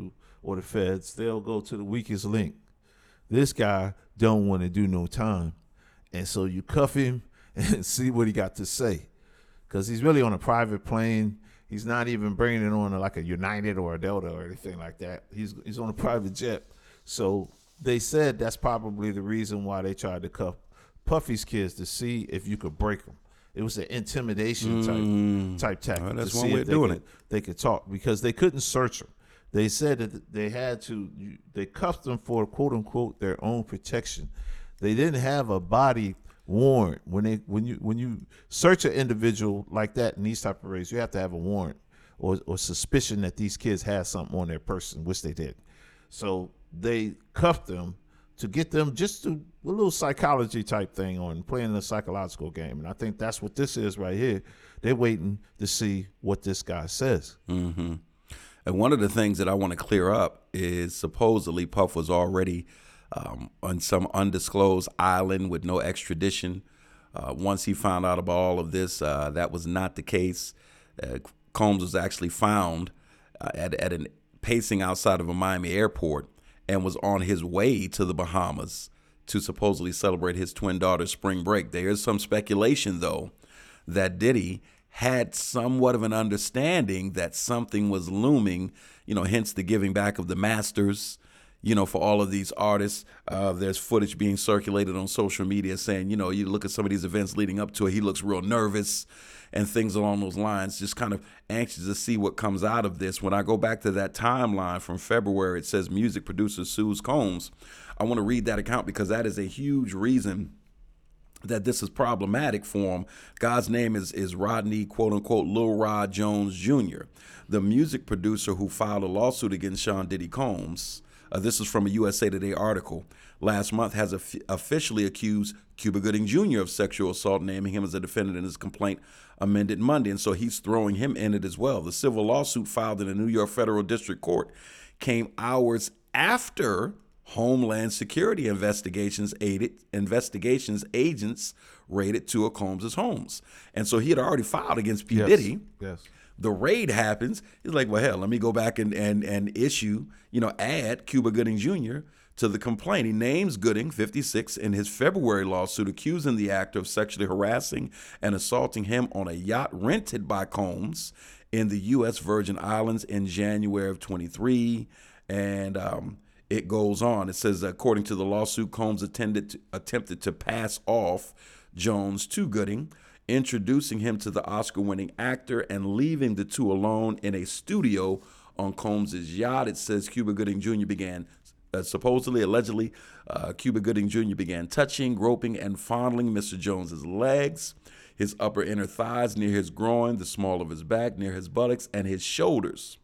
or the feds, they'll go to the weakest link. This guy don't want to do no time. And so you cuff him and see what he got to say. Because he's really on a private plane. He's not even bringing it on like a United or a Delta or anything like that. He's he's on a private jet. So they said that's probably the reason why they tried to cuff Puffy's kids, to see if you could break them. It was an intimidation Mm. type type tactic. Well, that's to one see way if of they doing could, it. They could talk because they couldn't search him. They said that they had to. They cuffed them for quote unquote their own protection. They didn't have a body warrant. When they when you when you search an individual like that in these type of raids, you have to have a warrant or or suspicion that these kids had something on their person, which they did. So they cuffed them to get them just to a little psychology type thing on playing a psychological game. And I think that's what this is right here. They're waiting to see what this guy says. Mm-hmm. And one of the things that I want to clear up is supposedly Puff was already um, on some undisclosed island with no extradition. Uh, once he found out about all of this, uh, that was not the case. Uh, Combs was actually found uh, at, at an pacing outside of a Miami airport and was on his way to the Bahamas to supposedly celebrate his twin daughter's spring break. There is some speculation, though, that Diddy had somewhat of an understanding that something was looming, you know, hence the giving back of the masters, you know, for all of these artists. Uh, there's footage being circulated on social media saying, you know, you look at some of these events leading up to it, he looks real nervous and things along those lines, just kind of anxious to see what comes out of this. When I go back to that timeline from February, it says music producer sues Combs. I want to read that account because that is a huge reason that this is problematic for him. Guy's name is is Rodney, quote unquote, Lil Rod Jones Junior, the music producer who filed a lawsuit against Sean Diddy Combs. Uh, this is from a U S A Today article. Last month has of- officially accused Cuba Gooding Junior of sexual assault, naming him as a defendant in his complaint amended Monday. And so he's throwing him in it as well. The civil lawsuit filed in the New York Federal District Court came hours after Homeland Security investigations aided investigations agents raided two of Combs' homes. And so he had already filed against P. Yes. Diddy. Yes. The raid happens. He's like, well, hell, let me go back and, and, and issue, you know, add Cuba Gooding Junior to the complaint. He names Gooding, fifty-six, in his February lawsuit, accusing the actor of sexually harassing and assaulting him on a yacht rented by Combs in the U S Virgin Islands in January of twenty-three. And um, it goes on. It says, according to the lawsuit, Combs attended to, attempted to pass off Jones to Gooding, introducing him to the Oscar-winning actor and leaving the two alone in a studio on Combs' yacht. It says Cuba Gooding Junior began, uh, supposedly, allegedly, uh, Cuba Gooding Junior began touching, groping, and fondling Mister Jones's legs, his upper inner thighs, near his groin, the small of his back, near his buttocks, and his shoulders,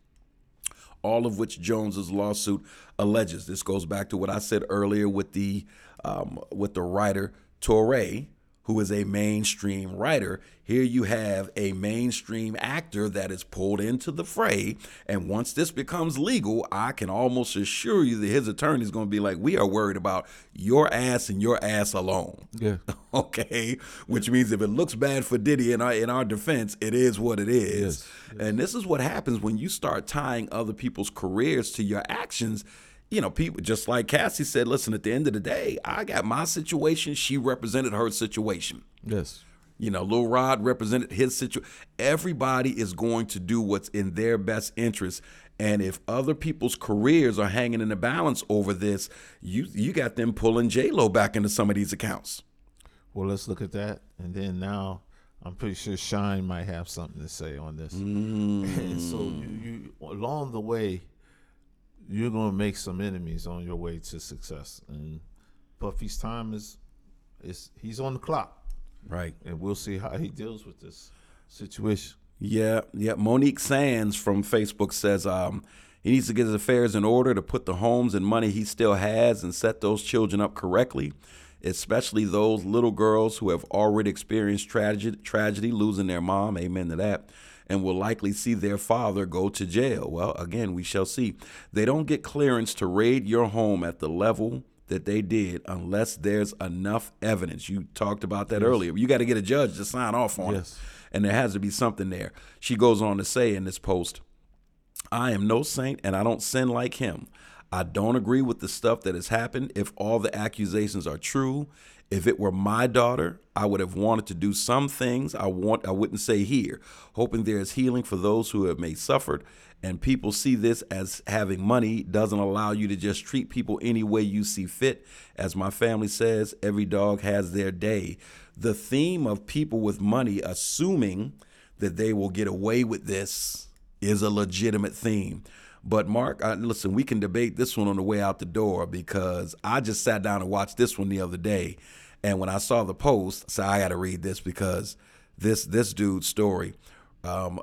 all of which Jones's lawsuit alleges. This goes back to what I said earlier with the um, with the writer Torre, who is a mainstream writer. Here you have a mainstream actor that is pulled into the fray. And once this becomes legal, I can almost assure you that his attorney is going to be like, we are worried about your ass and your ass alone. Yeah. Okay. Which means if it looks bad for Diddy in our, in our defense, it is what it is. Yes. Yes. And this is what happens when you start tying other people's careers to your actions. You know, people, just like Cassie said, listen, at the end of the day, I got my situation. She represented her situation. Yes. You know, Lil Rod represented his situation. Everybody is going to do what's in their best interest. And if other people's careers are hanging in the balance over this, you you got them pulling J-Lo back into some of these accounts. Well, let's look at that. And then now I'm pretty sure Shine might have something to say on this. Mm. And so you, you along the way, you're going to make some enemies on your way to success. And Puffy's time is, is he's on the clock. Right. And we'll see how he deals with this situation. Yeah, yeah. Monique Sands from Facebook says um, he needs to get his affairs in order to put the homes and money he still has and set those children up correctly, especially those little girls who have already experienced tragedy, tragedy losing their mom. Amen to that. And will likely see their father go to jail. Well, again, we shall see. They don't get clearance to raid your home at the level that they did unless there's enough evidence. You talked about that yes. earlier. You got to get a judge to sign off on yes. it. And there has to be something there. She goes on to say in this post, I am no saint and I don't sin like him. I don't agree with the stuff that has happened. If all the accusations are true, if it were my daughter, I would have wanted to do some things I want I wouldn't say here, hoping there is healing for those who have may suffered. And people see this as having money doesn't allow you to just treat people any way you see fit. As my family says, every dog has their day. The theme of people with money assuming that they will get away with this is a legitimate theme. But Mark, I, listen, we can debate this one on the way out the door, because I just sat down and watched this one the other day. And when I saw the post, I said, I got to read this because this this dude's story. Um,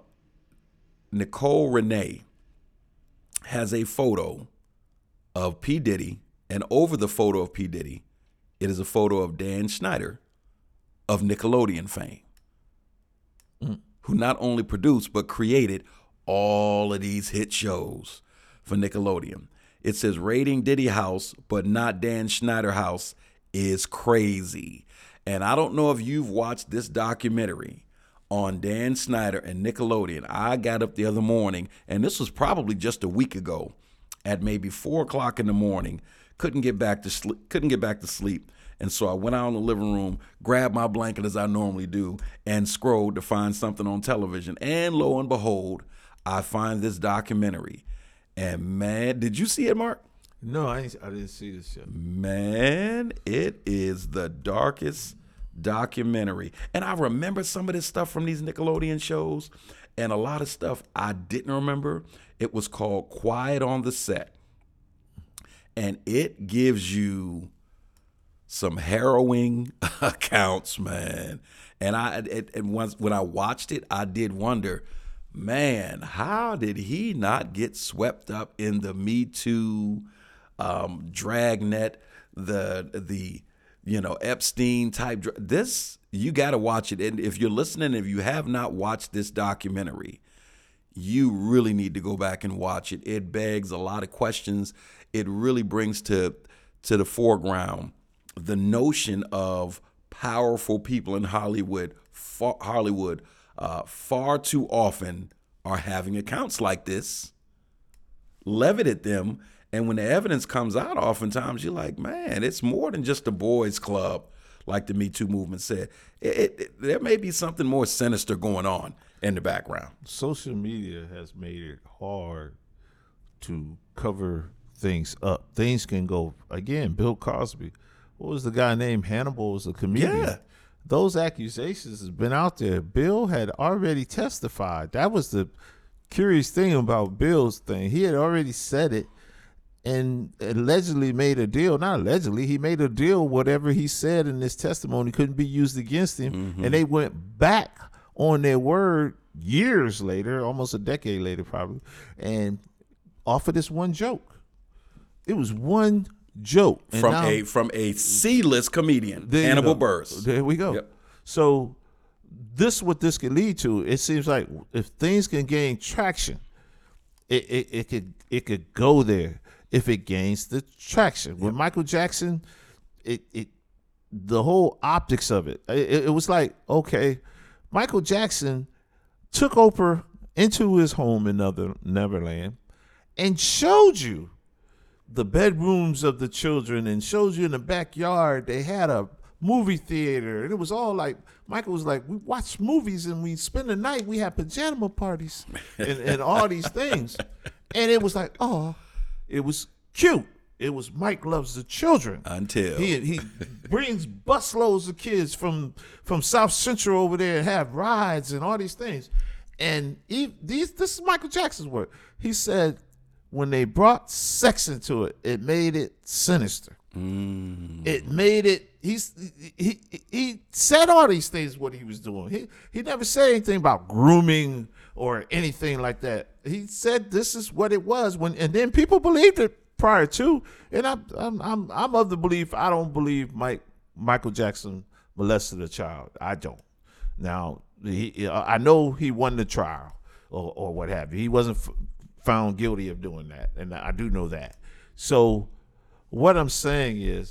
Nicole Renee has a photo of P. Diddy, and over the photo of P. Diddy, it is a photo of Dan Schneider of Nickelodeon fame, mm. who not only produced but created all of these hit shows for Nickelodeon. It says raiding Diddy house, but not Dan Schneider house is crazy. And I don't know if you've watched this documentary on Dan Schneider and Nickelodeon. I got up the other morning, and this was probably just a week ago, at maybe four o'clock in the morning. Couldn't get back to sleep. Couldn't get back to sleep, and so I went out in the living room, grabbed my blanket as I normally do, and scrolled to find something on television. And lo and behold, I find this documentary. And man, did you see it, Mark? No, I ain't, I didn't see this yet. Man, it is the darkest documentary. And I remember some of this stuff from these Nickelodeon shows, and a lot of stuff I didn't remember. It was called Quiet on the Set. And it gives you some harrowing accounts, man. And I it, and once when I watched it, I did wonder, man, how did he not get swept up in the Me Too um, dragnet, the the you know, Epstein type. This, you got to watch it. And if you're listening, if you have not watched this documentary, you really need to go back and watch it. It begs a lot of questions. It really brings to to the foreground the notion of powerful people in Hollywood, far, Hollywood, uh, far too often are having accounts like this levied at them. And when the evidence comes out, oftentimes you're like, man, it's more than just a boys' club, like the Me Too movement said. It, it, it, there may be something more sinister going on in the background. Social media has made it hard to cover things up. Things can go, again, Bill Cosby. What was the guy named Hannibal? Was a comedian. Yeah. Those accusations has been out there. Bill had already testified. That was the curious thing about Bill's thing. He had already said it and allegedly made a deal. Not allegedly, he made a deal. Whatever he said in this testimony couldn't be used against him. Mm-hmm. And they went back on their word years later, almost a decade later probably, and offered this one joke. It was one joke. And from now, a from a C-list comedian, Hannibal Buress. There we go. Yep. So this what this could lead to. It seems like if things can gain traction, it it, it could it could go there if it gains the traction. Yep. With Michael Jackson, it it the whole optics of it, it, it was like, okay, Michael Jackson took Oprah into his home in Nether, Neverland and showed you the bedrooms of the children and showed you in the backyard they had a movie theater, and it was all like, Michael was like, we watch movies and we spend the night, we have pajama parties and, and all these things. And it was like, oh, it was cute. It was Mike loves the children. Until he he brings busloads of kids from from South Central over there and have rides and all these things. And he, these this is Michael Jackson's work. He said when they brought sex into it, it made it sinister. Mm. It made it. He's he he said all these things what he was doing. He he never said anything about grooming or anything like that. He said this is what it was when, and then people believed it prior to. And I'm I'm I'm, I'm of the belief. I don't believe Mike Michael Jackson molested a child. I don't. Now he, I know he won the trial or or what have you. He wasn't f- found guilty of doing that, and I do know that. So what I'm saying is,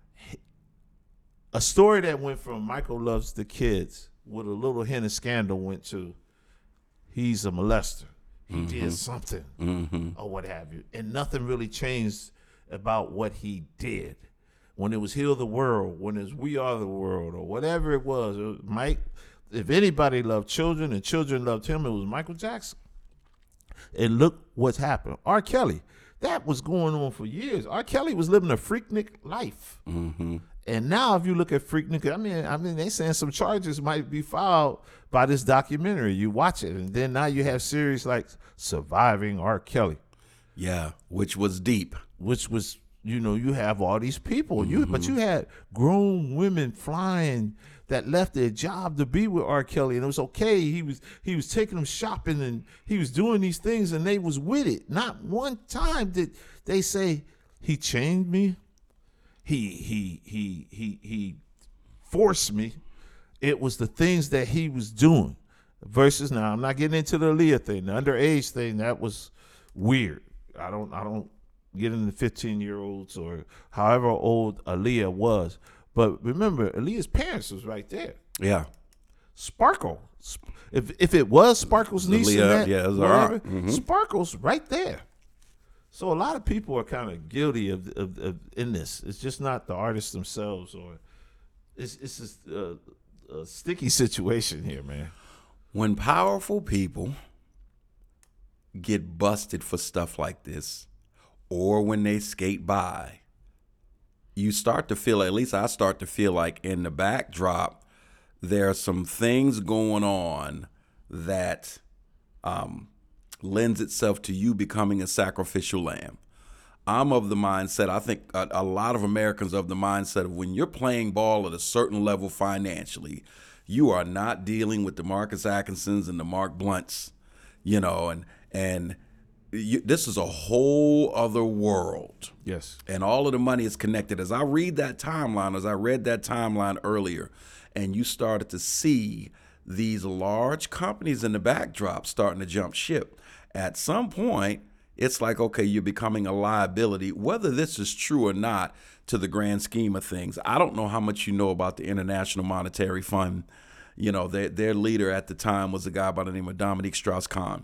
a story that went from Michael loves the kids with a little hint of scandal went to he's a molester. He Mm-hmm. did something Mm-hmm. or what have you. And nothing really changed about what he did. When it was Heal the World, when it was We Are the World, or whatever it was, it was Mike, if anybody loved children and children loved him, it was Michael Jackson. And look what's happened. R. Kelly, that was going on for years. R. Kelly was living a freaknik life. Mm-hmm. And now if you look at freaknik, I mean, I mean, they saying some charges might be filed by this documentary. You watch it, and then now you have series like Surviving R. Kelly, Yeah, which was deep. which was, you know, you have all these people. You but you had grown women flying that left their job to be with R. Kelly, and it was okay. He was he was taking them shopping, and he was doing these things, and they was with it. Not one time did they say he chained me. He he he he he forced me. It was the things that he was doing. Versus now, I'm not getting into the Aaliyah thing, the underage thing. That was weird. I don't I don't get into fifteen year olds or however old Aaliyah was. But remember, Aaliyah's parents was right there. Yeah. Sparkle. Sp- If if it was Sparkle's niece, in Aaliyah, that, yeah, it was her whatever, aunt. Mhm. Sparkle's right there. So a lot of people are kind of guilty of, of, of in this. It's just not the artists themselves, or it's it's just a, a sticky situation here, man. When powerful people get busted for stuff like this, or when they skate by, you start to feel, at least I start to feel like in the backdrop, there are some things going on that um, lends itself to you becoming a sacrificial lamb. I'm of the mindset, I think a, a lot of Americans are of the mindset of when you're playing ball at a certain level financially, you are not dealing with the Marcus Atkinsons and the Mark Blunts, you know, and and you, this is a whole other world. Yes. And all of the money is connected. As I read that timeline, as I read that timeline earlier, and you started to see these large companies in the backdrop starting to jump ship, at some point, it's like, okay, you're becoming a liability, whether this is true or not to the grand scheme of things. I don't know how much you know about the International Monetary Fund. You know, their, their leader at the time was a guy by the name of Dominique Strauss-Kahn.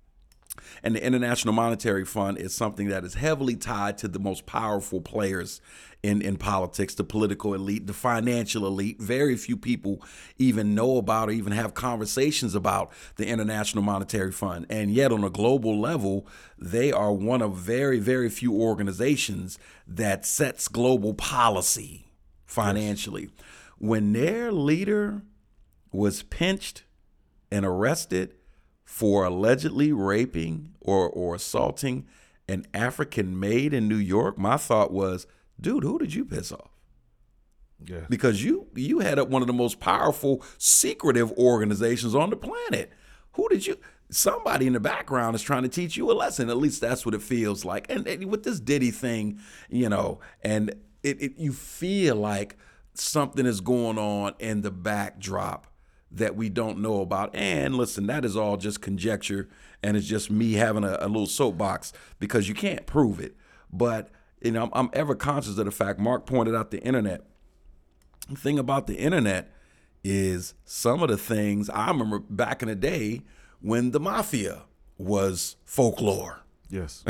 And the International Monetary Fund is something that is heavily tied to the most powerful players in, in politics, the political elite, the financial elite. Very few people even know about or even have conversations about the International Monetary Fund. And yet on a global level, they are one of very, very few organizations that sets global policy financially. Yes. When their leader was pinched and arrested for allegedly raping or, or assaulting an African maid in New York, my thought was, dude, who did you piss off? Yeah. Because you you had up one of the most powerful, secretive organizations on the planet. Who did you? Somebody in the background is trying to teach you a lesson. At least that's what it feels like. And, and with this Diddy thing, you know, and it, it you feel like something is going on in the backdrop that we don't know about. And listen, that is all just conjecture, and it's just me having a, a little soapbox because you can't prove it. But you know, I'm, I'm ever conscious of the fact, Mark pointed out the internet. The thing about the internet is some of the things I remember back in the day when the mafia was folklore. Yes.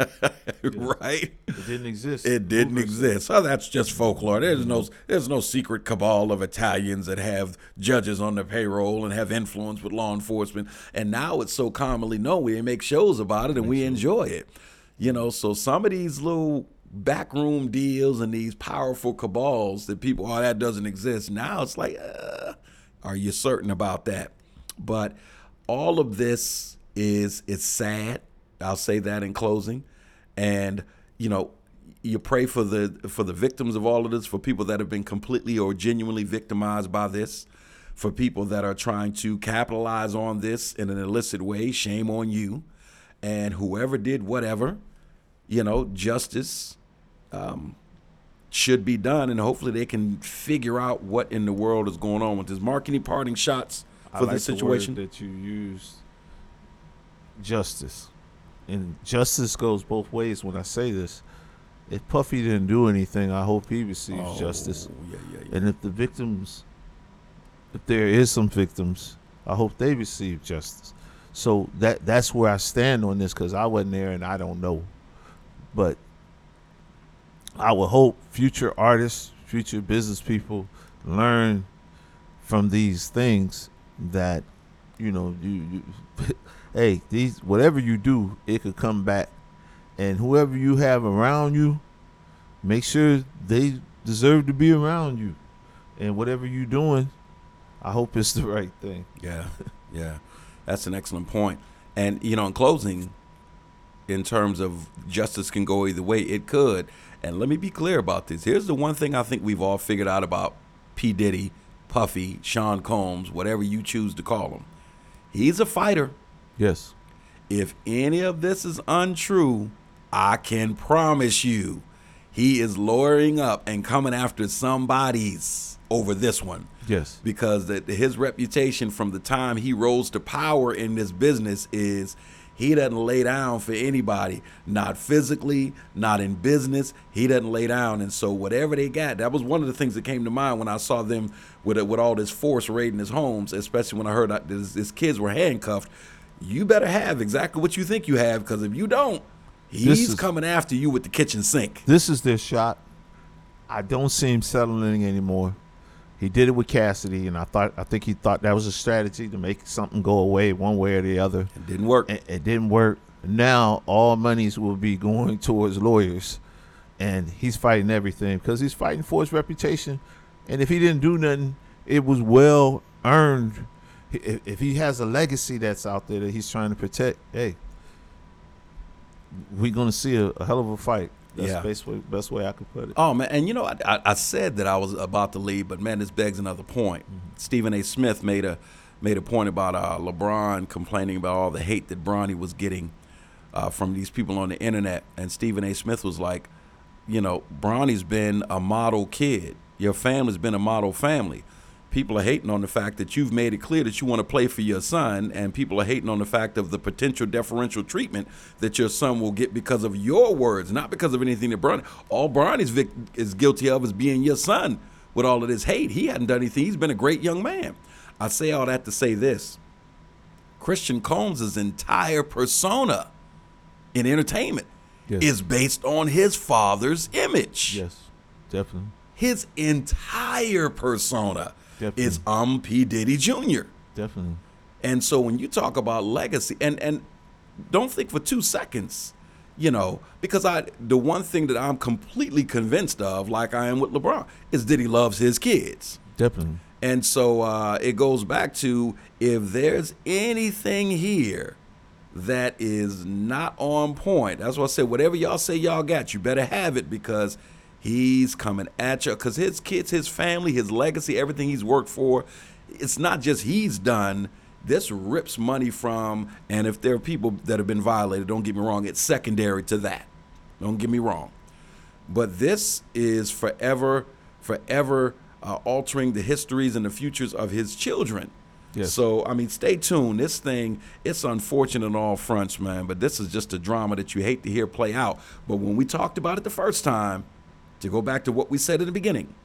Right? It didn't exist. It didn't exist. So that's just folklore. There's no there's no secret cabal of Italians that have judges on their payroll and have influence with law enforcement. And now it's so commonly known. We make shows about it and we enjoy it. You know, so some of these little backroom deals and these powerful cabals that people, oh, that doesn't exist. Now it's like, uh, are you certain about that? But all of this is, it's sad. I'll say that in closing. And, you know, you pray for the for the victims of all of this, for people that have been completely or genuinely victimized by this, for people that are trying to capitalize on this in an illicit way. Shame on you. And whoever did whatever, you know, justice um, should be done. And hopefully they can figure out what in the world is going on with this. Mark, any parting shots for I like this situation? The word that you used, justice. And justice goes both ways when I say this. If Puffy didn't do anything, I hope he receives Oh, justice. yeah, yeah, yeah. And if the victims, if there is some victims, I hope they receive justice. So that that's where I stand on this because I wasn't there and I don't know. But I would hope future artists, future business people learn from these things that, you know, you, you hey, these whatever you do, it could come back. And whoever you have around you, make sure they deserve to be around you. And whatever you're doing, I hope it's the right thing. Yeah, yeah. That's an excellent point. And, you know, in closing, in terms of justice can go either way, it could. And let me be clear about this. Here's the one thing I think we've all figured out about P. Diddy, Puffy, Sean Combs, whatever you choose to call him. He's a fighter. Yes. If any of this is untrue, I can promise you he is lawyering up and coming after somebody's over this one. Yes. Because the, his reputation from the time he rose to power in this business is he doesn't lay down for anybody, not physically, not in business. He doesn't lay down. And so whatever they got, that was one of the things that came to mind when I saw them with with all this force raiding his homes, especially when I heard that his, his kids were handcuffed. You better have exactly what you think you have, because if you don't, he's is, coming after you with the kitchen sink. This is their shot. I don't see him settling anymore. He did it with Cassidy, and I thought I think he thought that was a strategy to make something go away one way or the other. It didn't work. It, it didn't work. Now all monies will be going towards lawyers, and he's fighting everything because he's fighting for his reputation. And if he didn't do nothing, it was well earned. If, if he has a legacy that's out there that he's trying to protect, hey, we're going to see a, a hell of a fight. That's Yeah. the best way, best way I could put it. Oh, man. And, you know, I, I, I said that I was about to leave, but, man, this begs another point. Mm-hmm. Stephen A. Smith made a made a point about uh, LeBron complaining about all the hate that Bronny was getting uh, from these people on the internet. And Stephen A. Smith was like, you know, Bronny's been a model kid. Your family's been a model family. People are hating on the fact that you've made it clear that you want to play for your son, and people are hating on the fact of the potential deferential treatment that your son will get because of your words, not because of anything that Bronny. All Bronny's vic- is guilty of is being your son with all of this hate. He hadn't done anything. He's been a great young man. I say all that to say this. Christian Combs' entire persona in entertainment Yes. is based on his father's image. Yes, definitely. His entire persona Definitely. is I'm P. Diddy Junior Definitely. And so when you talk about legacy, and, and don't think for two seconds, you know, because I the one thing that I'm completely convinced of, like I am with LeBron, is that he loves his kids. Definitely. And so uh, it goes back to, if there's anything here that is not on point, that's why I said, whatever y'all say y'all got, you better have it, because he's coming at you. Because his kids, his family, his legacy, everything he's worked for, it's not just he's done. This rips money from, and if there are people that have been violated, don't get me wrong, it's secondary to that. Don't get me wrong. But this is forever, forever uh, altering the histories and the futures of his children. Yes. So, I mean, stay tuned. This thing, it's unfortunate on all fronts, man, but this is just a drama that you hate to hear play out. But when we talked about it the first time, to go back to what we said in the beginning,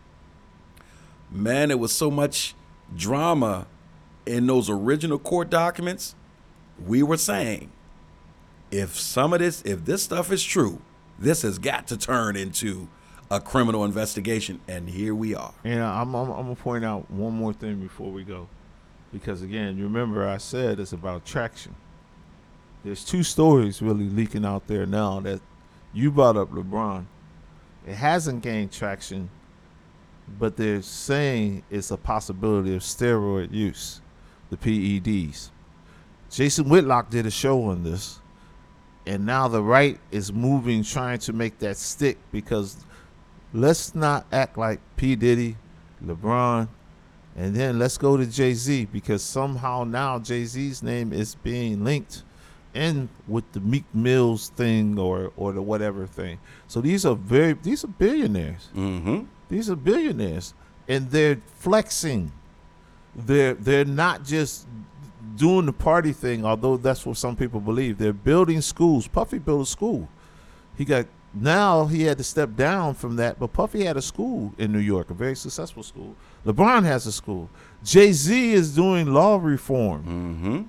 man, there was so much drama in those original court documents. We were saying, if some of this, if this stuff is true, this has got to turn into a criminal investigation, and here we are. And I'm, I'm, I'm going to point out one more thing before we go. Because, again, you remember I said it's about traction. There's two stories really leaking out there now that you brought up, LeBron. It hasn't gained traction, but they're saying it's a possibility of steroid use, the P E Ds. Jason Whitlock did a show on this, and now the right is moving, trying to make that stick, because let's not act like P. Diddy, LeBron, and then let's go to Jay-Z, because somehow now Jay-Z's name is being linked in with the Meek Mills thing or or the whatever thing. So these are very these are billionaires. Mm-hmm. These are billionaires, and they're flexing. They're they're not just doing the party thing, although that's what some people believe. They're building schools. Puffy built a school. He got now he had to step down from that, but Puffy had a school in New York, a very successful school. LeBron has a school. Jay-Z is doing law reform. Mm-hmm.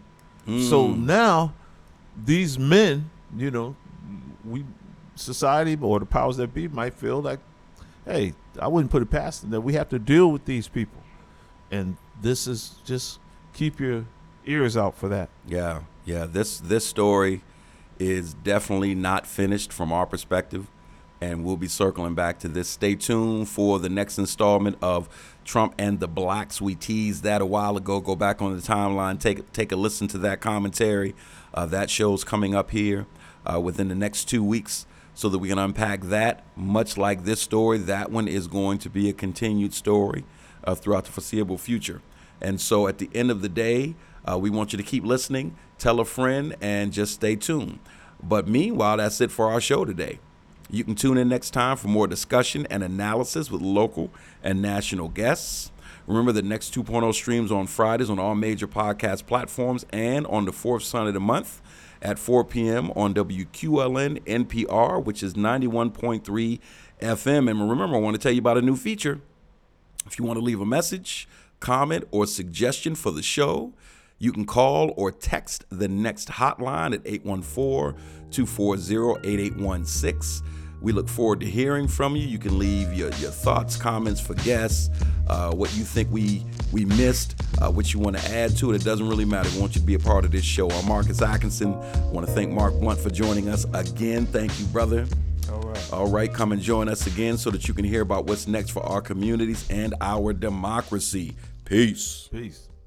So now these men, you know, we society or the powers that be might feel like, hey, I wouldn't put it past them that we have to deal with these people. And this is just keep your ears out for that. Yeah, yeah. This this story is definitely not finished from our perspective, and we'll be circling back to this. Stay tuned for the next installment of Trump and the Blacks. We teased that a while ago. Go back on the timeline, take take a listen to that commentary. Uh, that show's coming up here uh, within the next two weeks, so that we can unpack that. Much like this story, that one is going to be a continued story uh, throughout the foreseeable future. And so at the end of the day, uh, we want you to keep listening, tell a friend, and just stay tuned. But meanwhile, that's it for our show today. You can tune in next time for more discussion and analysis with local and national guests. Remember the Next two point oh streams on Fridays on all major podcast platforms and on the fourth Sunday of the month at four p.m. on W Q L N N P R, which is ninety-one point three F M. And remember, I want to tell you about a new feature. If you want to leave a message, comment, or suggestion for the show, you can call or text the Next hotline at eight one four, two four zero, eight eight one six. We look forward to hearing from you. You can leave your, your thoughts, comments for guests, uh, what you think we we missed, uh, what you want to add to it. It doesn't really matter. We want you to be a part of this show. I'm Marcus Atkinson. I want to thank Mark Blunt for joining us again. Thank you, brother. All right. All right, come and join us again so that you can hear about what's next for our communities and our democracy. Peace. Peace.